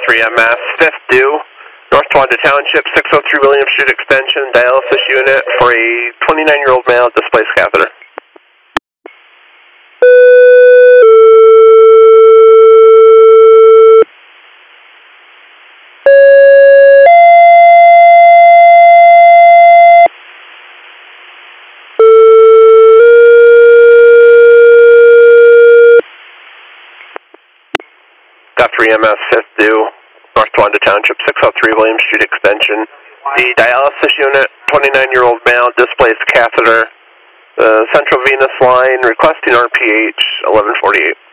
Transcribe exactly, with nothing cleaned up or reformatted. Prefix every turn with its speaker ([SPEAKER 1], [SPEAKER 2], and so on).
[SPEAKER 1] three M S, fifth due, North Towanda Township, six oh three William Street Extension, dialysis unit for a twenty-nine-year-old male displaced catheter. Got three M S, fifth due, North Towanda Township, six oh three William Street Extension. The dialysis unit, twenty-nine-year-old male, displaced catheter. The central venous line, requesting R P H, eleven forty-eight.